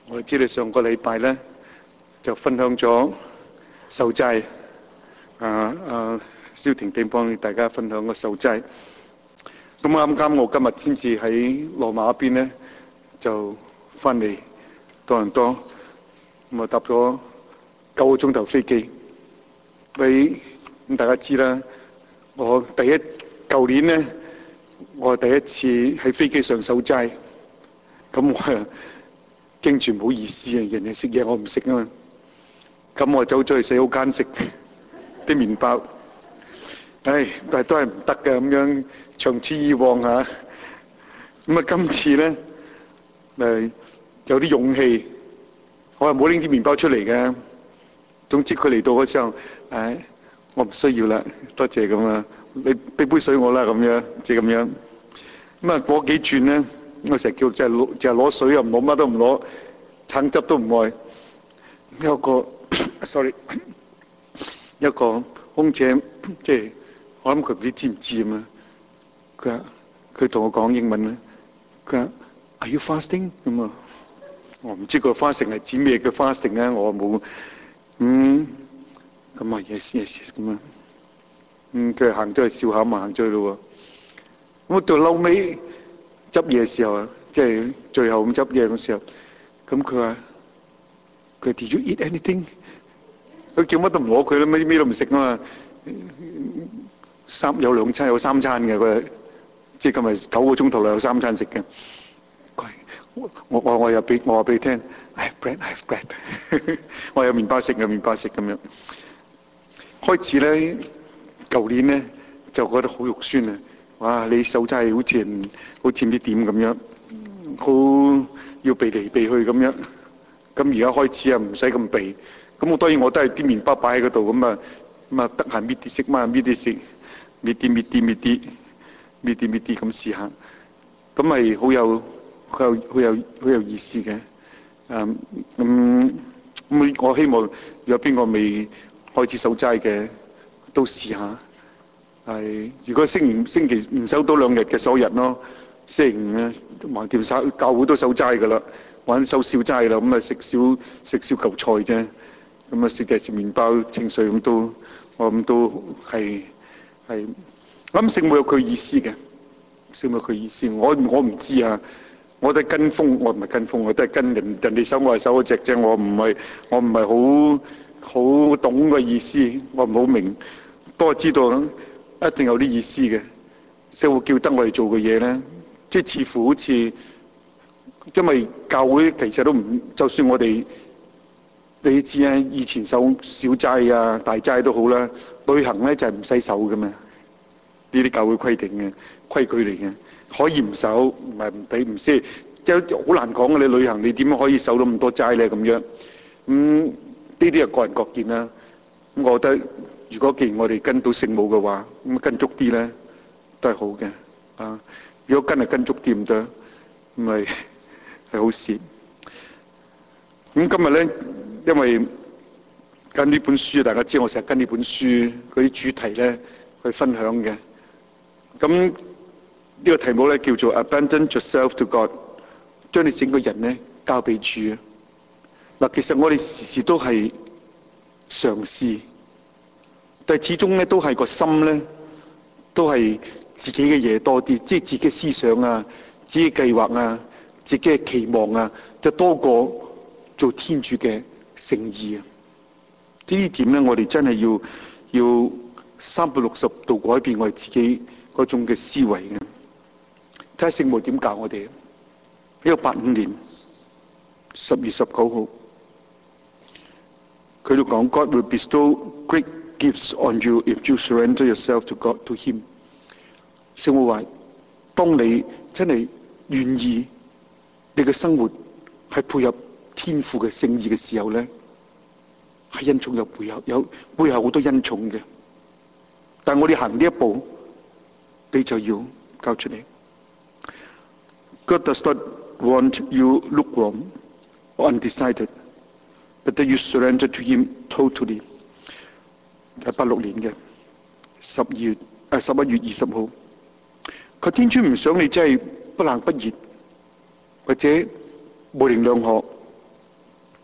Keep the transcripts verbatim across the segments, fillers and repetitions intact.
我知道上個禮拜咧就分享咗受債，啊啊，蕭婷婷幫大家分享個受債。咁啱啱我今日先至喺羅馬嗰邊咧就翻嚟多倫多，咁啊搭咗九個鐘頭飛機。你咁大家知啦，我第一舊年咧我第一次喺飛機上受債，咁我驚住唔好意思啊，人哋食嘢我唔食啊嘛，咁我走咗去洗手間食啲麵包，唉，但係都係唔得嘅咁樣，長此以往嚇。咁啊，今次咧誒有啲勇氣，我係冇拎啲麵包出嚟嘅。總之佢嚟到嗰時候，唉，我唔需要啦，多謝咁啊，你俾杯水我啦咁樣，即係咁樣。咁啊過幾轉咧，我成日叫就係攞就係攞水又唔攞，乜都唔攞，橙汁都唔愛。有個 sorry， 一個空姐，即係我諗佢唔知知唔知啊嘛。佢話佢同我講英文咧，佢話 Are you fasting？ 咁啊，我唔知個 fasting 係指咩嘅 fasting 啊，我冇咁咁啊 yes yes 咁啊，嗯佢行咗去笑下嘛，行咗去咯喎。咁到嬲尾執嘢嘅時候啊，即係最後咁執嘢嘅時候，咁佢話佢 Did you eat anything？ 佢叫乜都唔攞佢啦，咩咩都唔食啊嘛。三有兩餐有三餐嘅佢，即係今日九個鐘頭內有三餐食嘅。佢我我我我又俾我話俾你聽 ，I have bread, I have bread 我有麵包食有麵包食咁樣。開始咧，舊年咧就覺得好肉酸啊！哇，你手真係好似唔好似唔知點咁樣，好要避嚟避去咁樣。咁而家開始啊，唔使咁避。咁我當然我都係啲麵包擺喺嗰度咁啊，咁啊得閒搣啲食嘛，搣啲食，搣啲搣啲搣啲，搣啲搣啲咁試下，咁咪好有好有好有好有意思嘅。誒咁咁我希望如果邊個未開始守齋嘅，都試下。係如果星期星期唔守多兩日嘅守日咯，星期五咧橫掂曬教會都守齋㗎啦，玩守小齋啦，咁啊食少食少嚿菜啫。咁啊食嘅食麵包清水咁都，我諗都係係。我諗聖母有佢意思嘅，聖母有佢意思。我我唔知啊，我都係跟風，我唔係跟風，我都係跟人人哋守我係守嗰隻啫。我唔係我唔係好好懂個意思，我唔好明。不過知道一定有啲意思嘅。聖母叫得我哋做嘅嘢咧，即係似乎好似，因為教會其實都唔，就算我哋。你知啊，以前守小齋啊、大齋都好啦，旅行咧就係唔使守嘅嘛。呢啲教會規定嘅規矩嚟嘅，可以唔守，唔係唔俾唔識，即係好難講嘅。你旅行你點樣可以守到咁多齋咧？咁樣咁呢啲係個人各見啦。咁我覺得，如果既然我哋跟到聖母嘅話，咁跟足啲咧都係好嘅。啊，如果跟係跟足啲唔得，咁咪係好事。咁今日咧，因為跟呢本書，大家知我成日跟呢本書嗰啲主題咧去分享嘅。咁呢個題目咧叫做 Abandon yourself to God， 將你整個人咧交俾主。嗱，其實我哋時時都係嘗試，但係始終咧都係個心咧都係自己嘅嘢多啲，即係自己思想啊、自己計劃啊、自己嘅期望啊，就多過做天主嘅誠意啊！呢點咧，我哋真係要要三百六十度改變我哋自己嗰種嘅思維嘅。睇下聖母點教我哋。一九八五年十月十九號，佢都講 God will bestow great gifts on you if you surrender yourself to God to Him。聖母話：當你真係願意，你嘅生活係配合天父嘅聖意嘅時候咧，係恩寵有背後有背後好多恩寵嘅。但係我哋行呢一步，你就要交出嚟。God does not want you lukewarm or undecided, but that you surrender to Him totally。係八六年嘅十二月啊十一月二十號，佢天主唔想你真係不冷不熱，或者模棱兩可，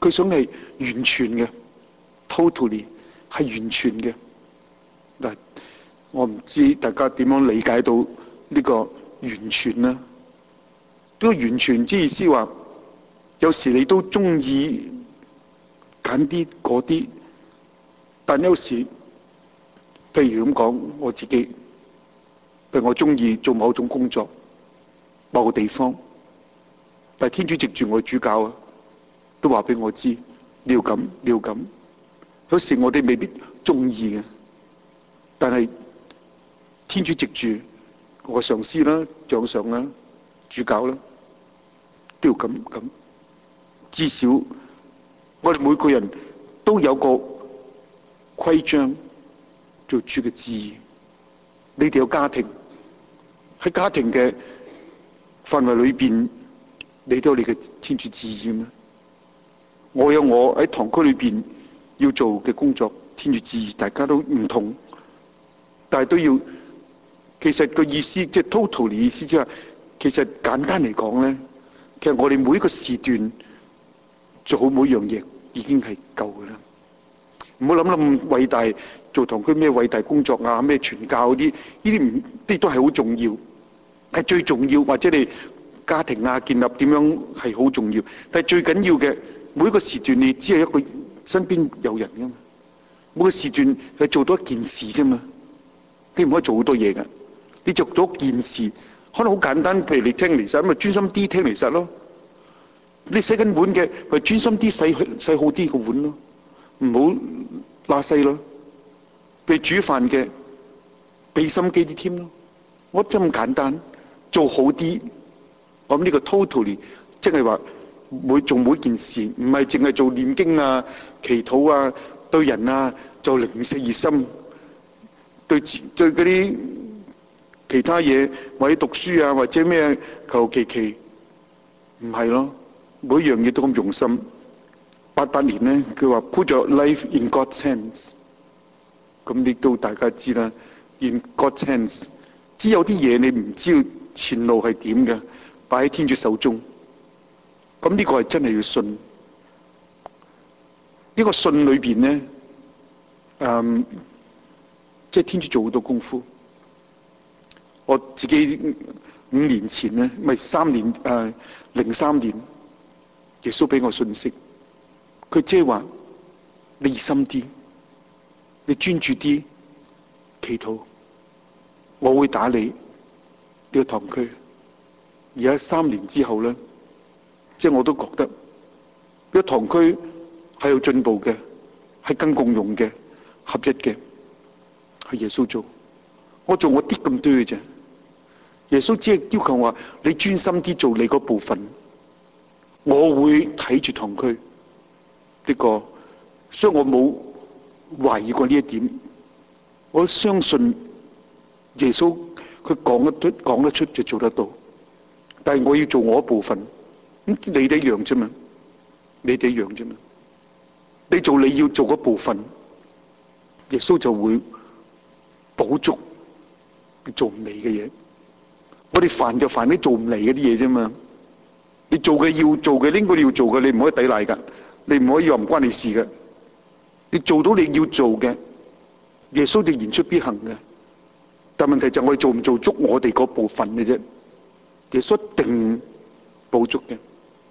佢想係完全嘅 ，totally 係完全嘅。嗱，我唔知大家點樣理解到呢個完全呢？呢個完全之意思話，有時你都中意揀啲嗰啲，但有時譬如咁講，我自己，譬如我中意做某種工作、某個地方，但係天主藉住我主教啊，都話俾我知，你要咁，你要咁。有時我哋未必中意嘅，但係天主藉住我上司啦、長上啦、主教啦，都要咁咁。至少我哋每個人都有個規章做主嘅旨意。你哋有家庭，喺家庭嘅範圍裏邊，你都有你嘅天主旨意咩？我有我喺堂區裏邊要做嘅工作，天主旨意，大家都唔同，但係都要。其實個意思即係 total 嘅意思，即係其實簡單嚟講咧，其實我哋每一個時段做好每樣嘢已經係夠㗎啦。唔好諗得咁偉大，做堂區咩偉大工作啊，咩傳教嗰啲，呢啲唔啲都係好重要，係最重要。或者你家庭啊建立點樣係好重要，但係最緊要嘅每一個時段，你只係一個身邊有人㗎嘛。每個時段係做到一件事啫嘛，你唔可以做好多嘢㗎。你做咗件事，可能好簡單，譬如你聽彌撒，咁咪專心啲聽彌撒咯。你洗緊碗嘅，咪專心啲洗洗好啲個碗咯，唔好拉細咯。譬如煮飯嘅，俾心機啲添咯。我真咁簡單，做好啲。我諗呢個 totally 即係話每做每件事，唔係淨係做念經啊、祈禱啊、對人啊做零舍熱心，對對嗰啲其他嘢或者讀書啊或者咩求其其，唔係咯。每樣嘢都咁用心。八八年咧，佢話 Put your life in God's hands。咁你都大家知啦 ，in God's hands。只有啲嘢你唔知道前路係點嘅，擺喺天主手中。咁呢個係真係要信。呢個信裏邊咧，誒，即係天主做好多功夫。我自己五年前咧，咪三年誒零三年，耶穌俾我信息，佢即係話你熱心啲，你專注啲祈禱，我會打理呢個堂區。而家三年之後咧，即係我都覺得呢個堂區係有進步嘅，係更共融嘅、合一嘅，係耶穌做。我做我啲咁多嘅啫。耶穌只係要求話你專心啲做你嗰部分，我會睇住堂區呢個，所以我冇懷疑過呢一點。我相信耶穌佢講得出講得出就做得到，但係我要做我一部分，咁你哋一樣啫嘛，你哋一樣啫嘛。你做你要做嗰部分，耶穌就會補足你做唔嚟嘅嘢。我哋煩就煩啲做唔嚟嗰啲嘢啫嘛。你做嘅要做嘅，應該你要做嘅，你唔可以抵賴噶，你唔可以話唔關你事嘅。你做到你要做嘅，耶穌就言出必行嘅。但問題就係我哋做唔做足我哋嗰部分嘅啫。耶穌一定補足嘅。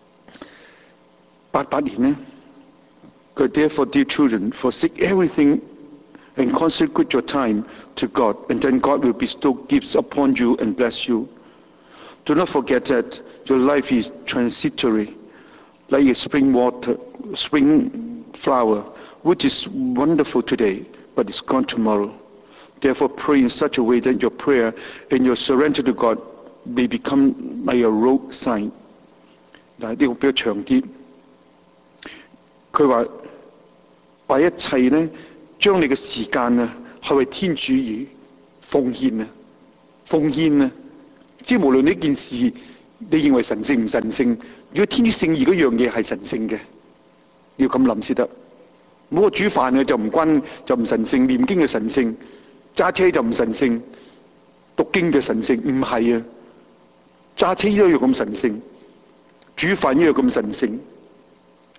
八八年呢，佢 Therefore, dear children, forsake everything and consecrate your time to God, and then God will bestow gifts upon you and bless you. Do not forget that your life is transitory, like a spring water, spring flower, which is wonderful today, but is gone tomorrow. Therefore, pray in such a way that your prayer and your surrender to God may become like a road sign. 嗱，呢個比較長啲。佢話把一切咧，將你嘅時間啊，係為天主而奉獻啊，奉獻啊！即係無論呢件事你認為神聖唔神聖，如果天主聖意嗰樣嘢係神聖嘅，要咁諗先得。唔好話煮飯嘅就唔關就唔神聖，念經嘅神聖，揸車就唔神聖，讀經嘅神聖，唔係啊！揸車一樣咁神聖，煮飯一樣咁神聖。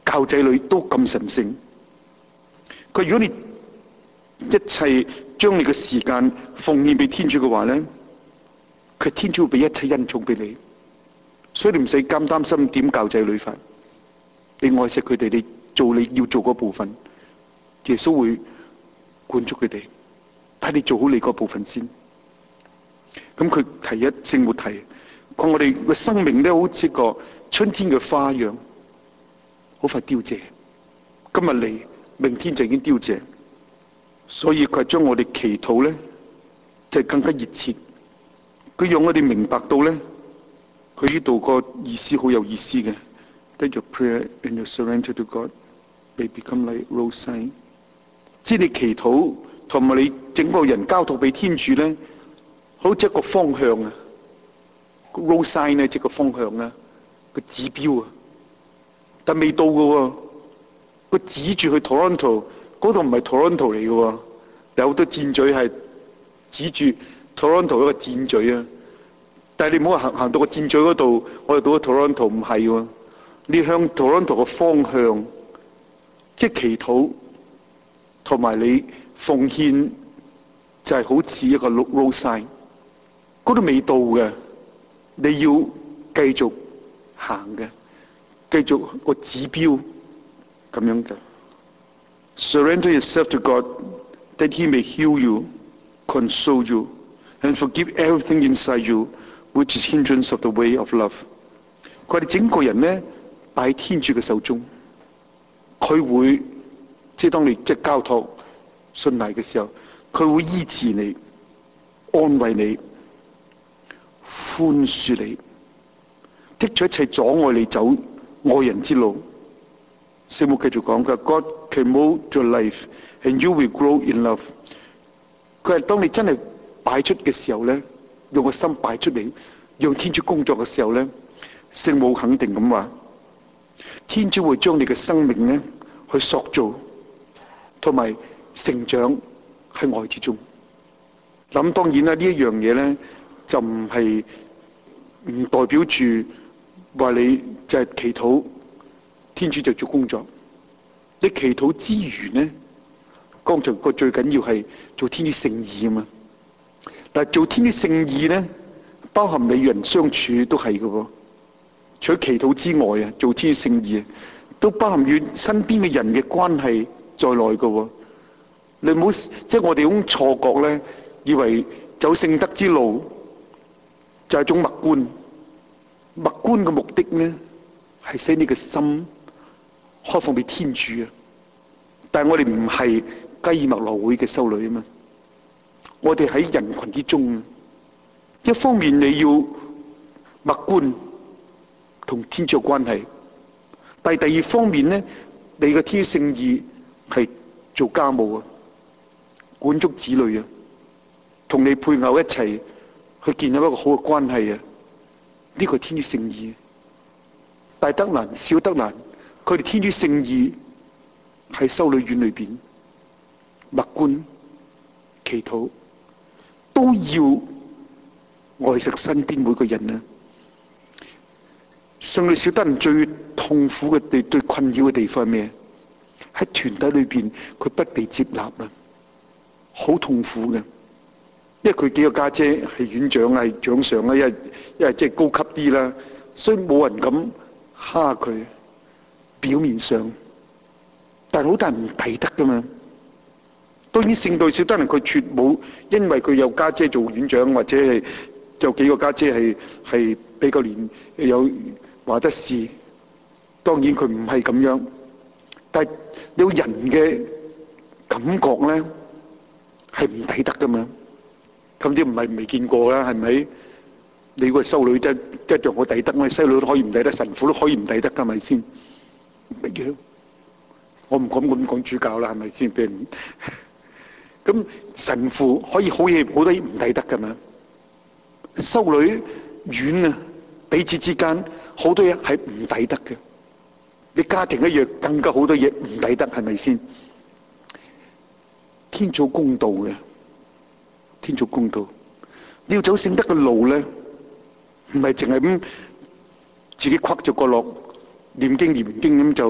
教仔女都咁神聖。佢如果你一切將你嘅時間奉獻俾天主嘅話咧，佢天主會俾一切恩寵俾你，所以你唔使咁擔心點教仔女法。你愛惜佢哋，你做你要做嗰部分，耶穌會管束佢哋，睇你做好你嗰部分先。咁佢提一聖母提，講我哋嘅生命咧，好似個春天嘅花樣，好快凋謝。今日嚟，明天就已經凋謝。所以佢將我哋祈禱咧，就係更加熱切。佢讓我哋明白到咧，佢呢度個意思好有意思嘅。That your prayer and your surrender to God may become like road sign。即係你祈禱同埋你整個人交託俾天主咧，好似一個方向啊。road sign 咧即係個方向啊，個指標啊，但未到嘅喎。佢指住去 Toronto。嗰度唔係 Toronto 嚟嘅喎，有好多箭嘴係指住 Toronto 一個箭嘴啊！但係你唔好行行到個箭嘴嗰度，我哋到咗 Toronto 唔係喎，你向 Toronto 嘅方向，即係祈禱同埋你奉獻，就係好似一個 road sign，嗰度未到嘅，你要繼續行嘅，繼續個指標咁樣嘅。Surrender yourself to God, that He may heal you, console you, and forgive everything inside you, which is hindrance of the way of love。佢哋整個人咧擺喺天主嘅手中，佢會即係當你即係交託信賴嘅時候，佢會醫治你、安慰你、寬恕你，剔除一切阻礙你走愛人之路。聖母繼續講嘅 God can mold your life and you will grow in love。佢係當你真係擺出嘅時候咧，用個心擺出嚟，讓天主工作嘅時候咧，聖母肯定咁話，天主會將你嘅生命咧去塑造，同埋成長喺愛之中。咁當然啦，呢一樣嘢咧就唔係唔代表住話你就係祈禱。天主就做工作，你祈禱之餘呢，剛才個最緊要係做天主聖意啊嘛。但係做天主聖意呢，包含你與人相處都係嘅喎。除咗祈禱之外啊，做天主聖意都包含與身邊嘅人嘅關係在內嘅喎。你唔好即係我哋種錯覺咧，以為走聖德之路就係一種默觀。默觀嘅目的呢，係使你嘅心開放俾天主啊！但係我哋唔係雞麥樂會嘅修女啊嘛，我哋喺人群之中啊。一方面你要默觀同天主嘅關係，但係第二方面咧，你嘅天主聖意係做家務啊，管束子女啊，同你配偶一齊去建立一個好嘅關係啊！呢個係天主聖意。大德蘭、小德蘭，佢哋天主聖意喺修女院裏邊默觀祈禱，都要愛惜身邊每個人啊！聖女小德蘭最痛苦嘅地、最困擾嘅地方係咩？喺團體裏邊，佢不被接納啊，好痛苦嘅。因為佢幾個家姐係院長啊、係長上啊，一係一係即係高級啲啦，所以冇人敢蝦佢。表面上，但係好多人唔抵得噶嘛。當然聖女小德蘭佢絕冇，因為佢有家姐做院長，或者係有幾個家姐係係比較年有話得事。當然佢唔係咁樣，但係有人嘅感覺咧係唔抵得噶嘛。咁啲唔係未見過啦，係咪？你個修女一一樣好抵得，我哋修女都可以唔抵得，神父都可以唔抵得噶，係咪先？乜嘢？我唔敢咁講主教啦，係咪先？俾人咁神父可以好嘢，好多嘢唔抵得噶嘛？修女院啊，彼此之間好多嘢係唔抵得嘅。你家庭一樣更加好多嘢唔抵得，係咪先？天主公道嘅，天主公道。你要走聖德嘅路咧，唔係淨係咁自己跨咗角落念經念完經咁就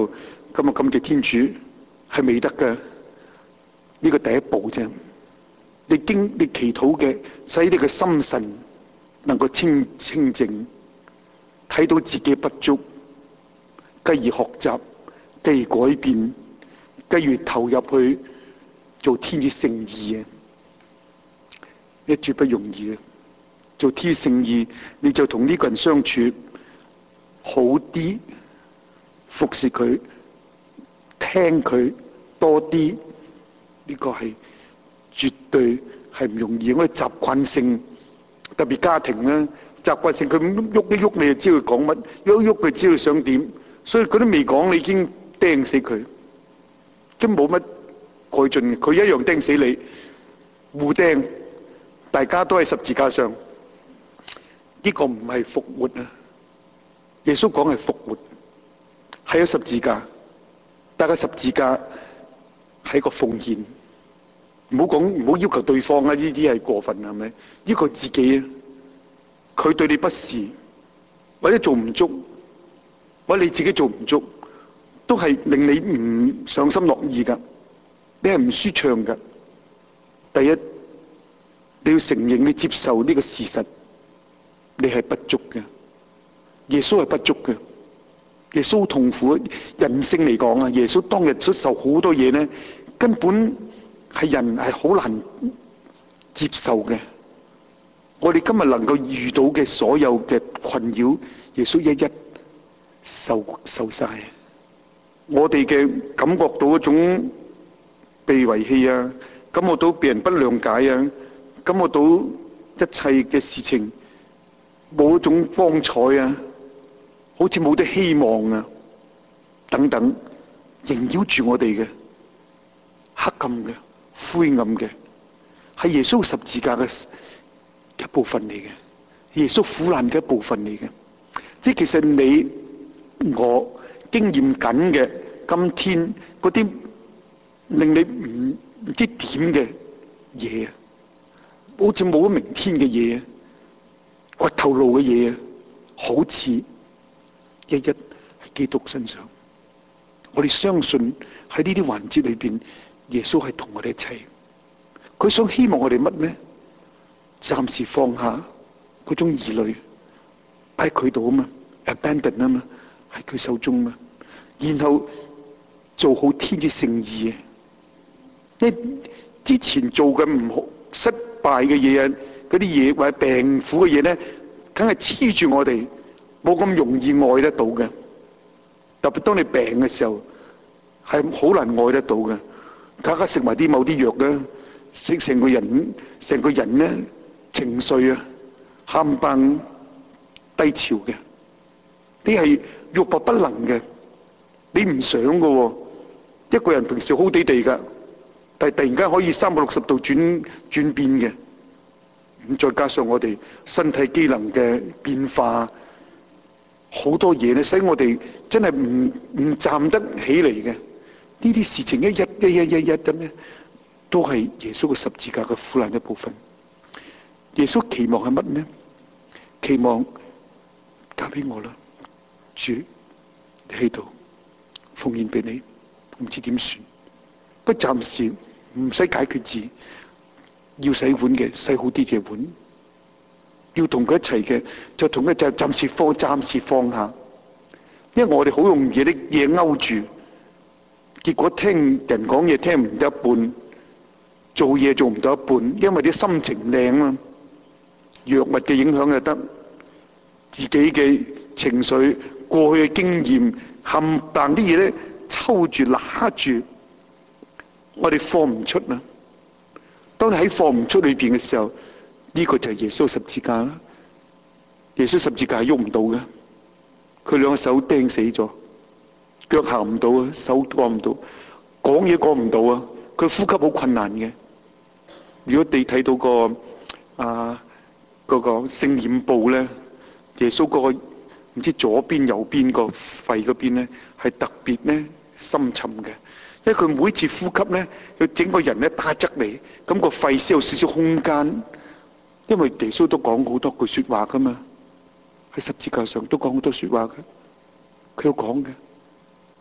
咁啊，感謝天主係未得嘅，呢個第一步啫。你經你祈禱嘅，使你嘅心神能夠清清淨，睇到自己不足，繼而學習，繼而改變，繼而投入去做天主聖意嘅，一絕不容易嘅。做天主聖意，你就同呢個人相處好啲，服侍佢，聽佢多啲，呢個係絕對係唔容易。我哋習慣性，特別家庭咧，習慣性佢喐一喐你就知佢講乜，喐一喐佢知佢想點，所以佢都未講，你已經釘死佢，都冇乜改進。佢一樣釘死你，互釘，大家都喺十字架上。呢個唔係復活啊！耶穌講係復活，係有十字架，但係十字架係個奉獻。唔好講，唔好要求對方啊！呢啲係過分，係咪？要求自己啊！佢對你不是，或者做唔足，或者你自己做唔足，都係令你唔上心樂意噶，你係唔舒暢噶。第一，你要承認，你接受呢個事實。你係不足嘅，耶穌係不足嘅，耶穌痛苦。人性嚟講啊，耶穌當日出受好多嘢呢，根本係人係好難接受嘅。我哋今日能夠遇到嘅所有嘅困擾，耶穌一一受受晒。我哋嘅感覺到嗰種被遺棄啊，感覺到被人不諒解啊，感覺到一切嘅事情冇一種光彩啊，好似冇啲希望啊，等等，縈繞住我哋嘅黑暗嘅、灰暗嘅，係耶穌十字架嘅一部分嚟嘅，耶穌苦難嘅一部分嚟嘅。即係其實你我經驗緊嘅，今天嗰啲令你唔唔知點嘅嘢啊，好似冇咗明天嘅嘢啊，骨頭路嘅嘢啊，好似一一喺基督身上。我哋相信喺呢啲環節裏邊，耶穌係同我哋一齊。佢想希望我哋乜呢？暫時放下嗰種疑慮，喺佢度啊嘛 ，abandon 啊嘛，喺佢手中嘛，然後做好天主聖意啊！即係之前做嘅唔好、失敗嘅嘢啊，嗰啲嘢或者病苦嘅嘢咧，梗係黐住我哋，冇咁容易愛得到嘅。特別當你病嘅時候，係好難愛得到嘅。大家食埋啲某啲藥咧，食成個人，成個人咧情緒啊，冚唪低潮嘅，你係欲罷不能嘅，你唔想嘅喎。一個人平時好地地噶，但係突然間可以三百六十度轉轉變嘅。咁再加上我哋身體機能嘅變化，好多嘢咧，使我哋真係唔唔站得起嚟嘅。呢啲事情一一一一一一咁咧，都係耶穌嘅十字架嘅苦難一部分。耶穌期望係乜呢？期望交俾我啦，主，你喺度奉獻俾你，唔知點算。不過暫時唔使解決字，要洗碗嘅洗好啲嘅碗，要同佢一齊嘅就同佢就暫時放暫時放下。因為我哋好容易啲嘢勾住，結果聽人講嘢聽唔得一半，做嘢做唔到一半，因為啲心情靚啊，藥物嘅影響又得，自己嘅情緒、過去嘅經驗，冚唪唥啲嘢咧抽住揦住，我哋放唔出啊！當你喺放唔出裏邊嘅時候，呢個就係耶穌十字架啦。耶穌十字架係喐唔到嘅，佢兩個手釘死咗，腳行唔到啊，手過唔到，講嘢講唔到啊，佢呼吸好困難嘅。如果你睇到個啊嗰個聖染布咧，耶穌嗰個唔知左邊右邊個肺嗰邊咧係特別咧深沉嘅，因為佢每次呼吸咧，佢整個人咧打側嚟，咁個肺先有少少空間。因為耶穌都講好多句說話噶嘛，喺十字架上都講好多說話嘅，佢有講嘅。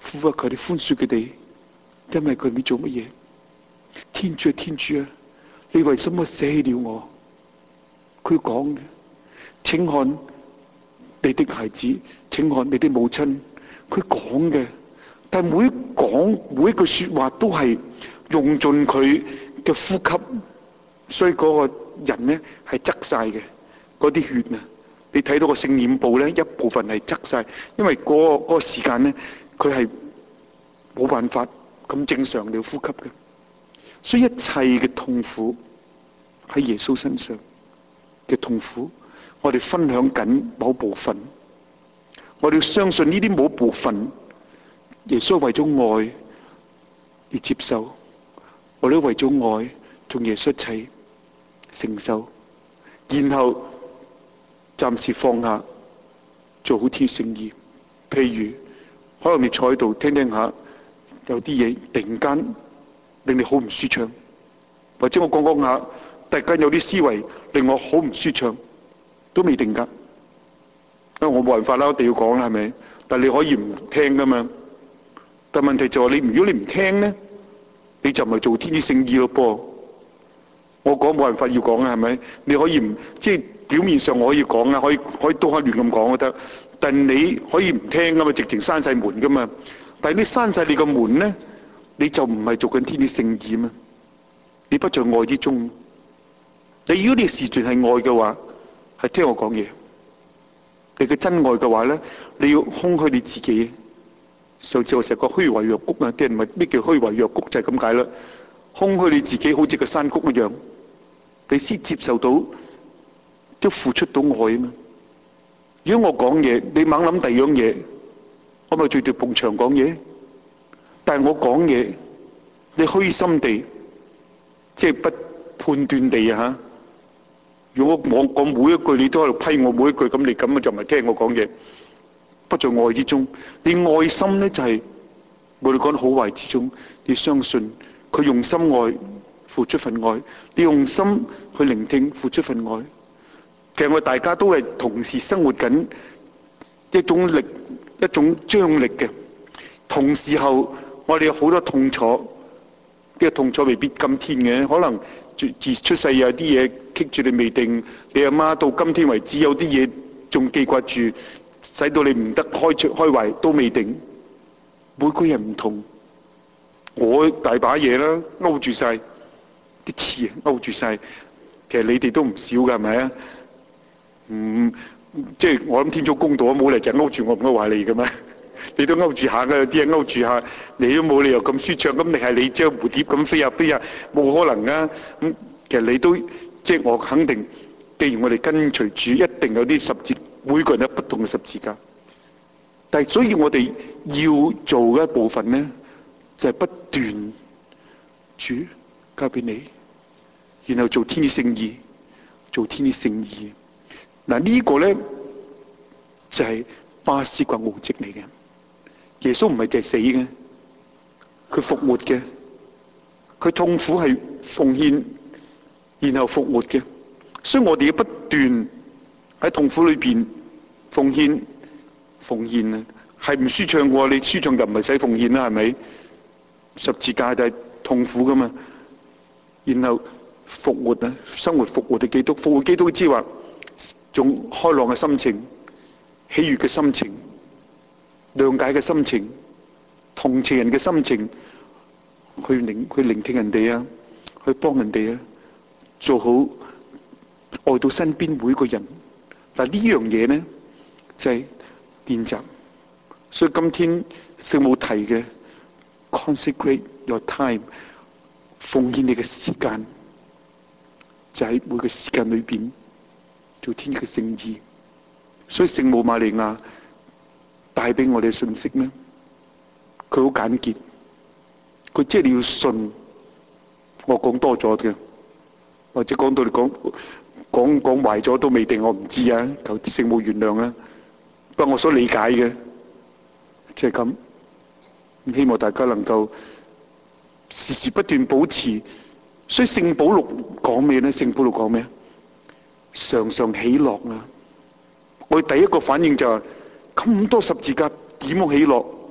父啊，求你寬恕佢哋，因為佢哋做乜嘢？天主啊，天主啊，你為什麼捨棄了我？佢講嘅，請看你的孩子，請看你的母親。佢講嘅，但每一講每一句說話都係用盡佢嘅呼吸，所以嗰個人呢係側晒嘅，嗰啲血啊，你睇到個聖臉部呢，一部分係側晒，因為嗰、嗰個嗰、嗰個時間呢，佢係冇辦法咁正常地呼吸嘅，所以一切嘅痛苦喺耶穌身上嘅痛苦，我哋分享緊某部分，我哋要相信呢啲某部分，耶穌為咗愛而接受，我哋為咗愛同耶穌一齊承受，然後暫時放下，做好天聖意。譬如可能你坐喺度聽聽下，有啲嘢突然間令你好唔舒暢，或者我講講下，突然間有啲思維令我好唔舒暢，都未定噶。因為我冇辦法啦，我一定要講啦，係咪？但係你可以唔聽噶嘛。但問題就係你，如果你唔聽咧，你就唔係做天主聖意咯噃。我講冇辦法要講啊，係咪？你可以唔即係表面上我可以講啊，可以可以都可以亂咁講都得。但你可以唔聽噶嘛，直情閂晒門噶嘛。但係你閂晒你個門咧，你就唔係做緊天主聖意嘛。你不在愛之中。你如果你時段係愛嘅話，係聽我講嘢。你嘅真愛嘅話咧，你要空虛你自己。上次我成日講虛懷若谷啊，啲人咪咩叫虛懷若谷就係咁解啦。空虛你自己，好似個山谷一樣，你先接受到，都付出到愛啊嘛。如果我講嘢，你猛諗第二樣嘢，我咪對住埲牆講嘢。但係我講嘢，你虛心地，即係不判斷地啊吓。如果我講每一句你都喺度批我每一句，咁你咁啊就唔係聽我講嘢。不在愛之中，你愛心咧就係、是、我哋講好壞之中，你相信佢用心愛，付出份愛，你用心去聆聽，付出份愛。其實我哋大家都係同時生活緊一種力，一種張力嘅。同時候，我哋有好多痛楚，呢、這個痛楚未必今天嘅，可能自出世有啲嘢棘住你未定，你阿媽到今天為止有啲嘢仲記掛住。使到你唔得開出開懷都未定，每個人唔同。我大把嘢啦，勾住晒啲刺，勾住晒。其實你哋都唔少噶，係咪啊？嗯，即係我諗天主公道啊，冇理由就勾住我唔勾壞你噶嘛。你都勾住下噶，有啲嘢勾住下，你都冇理由咁舒暢。咁你係你將蝴蝶咁飛下飛下，冇可能啊。咁其實你都即係我肯定，既然我哋跟隨主，一定有啲十字。每個人有不同嘅十字架，但係所以我哋要做嘅一部分咧，就係、是、不斷主交俾你，然後做天主聖意，做天主聖意。嗱、這個、呢個咧就係、是、巴斯光奧蹟嚟嘅。耶穌唔係淨係死嘅，佢復活嘅，佢痛苦係奉獻，然後復活嘅。所以我哋要不斷。喺痛苦裏邊奉獻，奉獻啊，係唔舒暢嘅。你舒暢就唔係使奉獻啦，係咪？十字架就係痛苦噶嘛。然後復活啊，生活復活嘅基督，復活基督之話，用開朗嘅心情、喜悅嘅心情、諒解嘅心情、同情人嘅心情，去聆去聆聽人哋啊，去幫人哋啊，做好愛到身邊每一個人。嗱呢樣嘢呢，就係、是、練習，所以今天聖母提嘅 consecrate your time， 奉獻你嘅時間，就喺每個時間裏邊做天嘅聖意。所以聖母瑪利亞帶俾我哋嘅信息呢，佢好簡潔，佢即係你要信。我講多咗嘅，或者講到你講。講講壞咗都未定，我唔知啊，求聖母原諒啊。不過我所理解嘅就係咁，希望大家能夠時時不斷保持。所以聖保祿講咩咧？聖保祿講咩？常常喜樂啊！我第一個反應就係、是、咁多十字架點樣喜樂？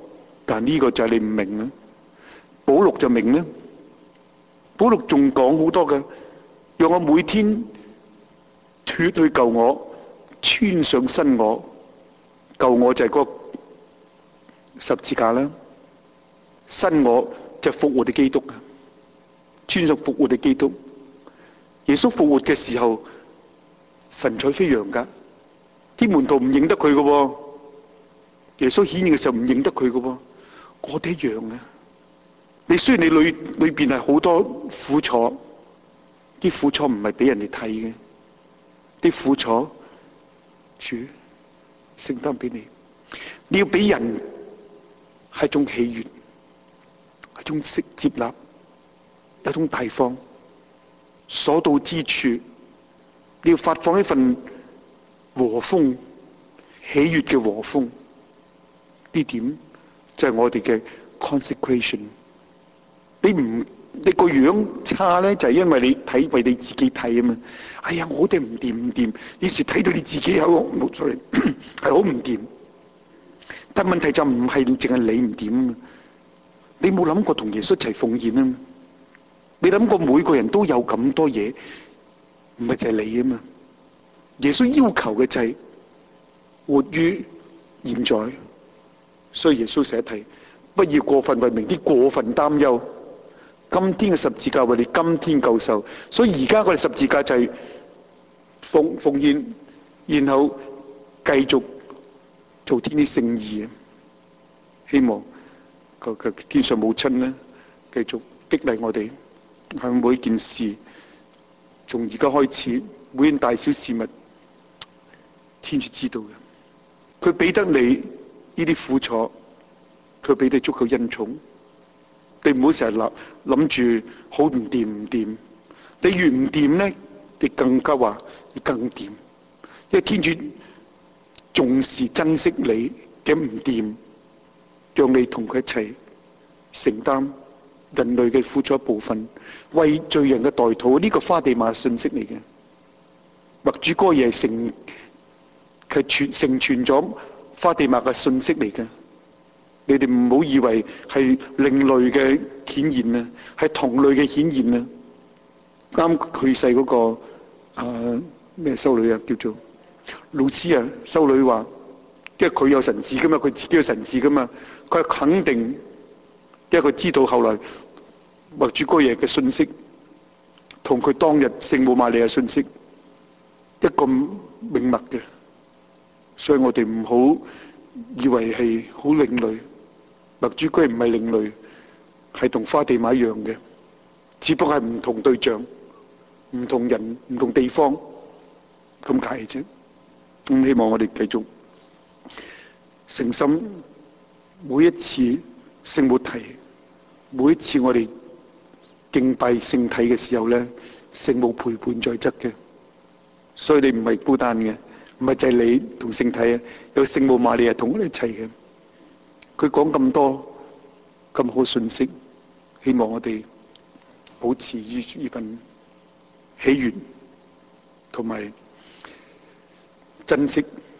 但呢個就係你唔明啦。保祿就明啦。保祿仲講好多嘅，讓我每天脫去舊我，穿上新我。舊我就係嗰個十字架啦，新我就係復活嘅基督啊！穿上復活嘅基督。耶穌復活嘅時候，神采飛揚噶，啲門徒唔認得佢噶。耶穌顯現嘅時候唔認得佢噶，我哋一樣啊！你雖然你裏裏邊係好多苦楚，啲苦楚唔係俾人哋睇嘅，啲苦楚主承擔俾你。你要俾人係一種喜悅，一種識接納，一種大方，所到之處，你要發放一份和風、喜悅嘅和風。呢點就係我哋嘅 consecration。你唔你個樣差咧，就係因為你睇為你自己睇啊嘛。哎呀，我哋唔掂唔掂，於是睇到你自己有冇錯，係好唔掂。但問題就唔係淨係你唔掂啊！你冇諗過同耶穌一齊奉獻啊嘛？你諗過每個人都有咁多嘢，唔係就係你啊嘛？耶穌要求嘅就係活於現在，所以耶穌寫題，不要過分為明天過分擔憂。今天嘅十字架為你今天夠受，所以而家我哋十字架就係奉奉獻，然後繼續做天啲聖義。希望個個天上母親咧，繼續激勵我哋，向每件事，從而家開始，每件大小事物，天主知道嘅。佢俾得你呢啲苦楚，佢俾你足夠恩寵。你唔好成日諗諗住好唔掂唔掂，你越唔掂咧，你更加話你更掂，因為天主重視珍惜你嘅唔掂，讓你同佢一齊承擔人類嘅苦楚一部分，為罪人嘅代禱。呢個花地瑪信息嚟嘅，默主哥耶成佢傳成傳咗花地瑪嘅信息嚟嘅。你哋唔好以為係另類嘅顯現啊，係同類嘅顯現啊。啱去世嗰個啊咩修女啊，叫做老師啊，修女話，因為佢有神視噶嘛，佢自己有神視噶嘛，佢係肯定，因為佢知道後來默主哥耶嘅信息同佢當日聖母瑪利亞信息一個明密嘅，所以我哋唔好以為係好另類。默主哥耶唔係另類，係同花地瑪一樣嘅，只不過係唔同對象、唔同人、唔同地方咁解啫。咁希望我哋繼續誠心，每一次聖母提，每一次我哋敬拜聖體嘅時候咧，聖母陪伴在側嘅，所以你唔係孤單嘅，唔係就係你同聖體啊，有聖母瑪利亞同我哋一齊嘅。佢講咁多咁好信息，希望我哋保持呢呢份喜悅同埋珍惜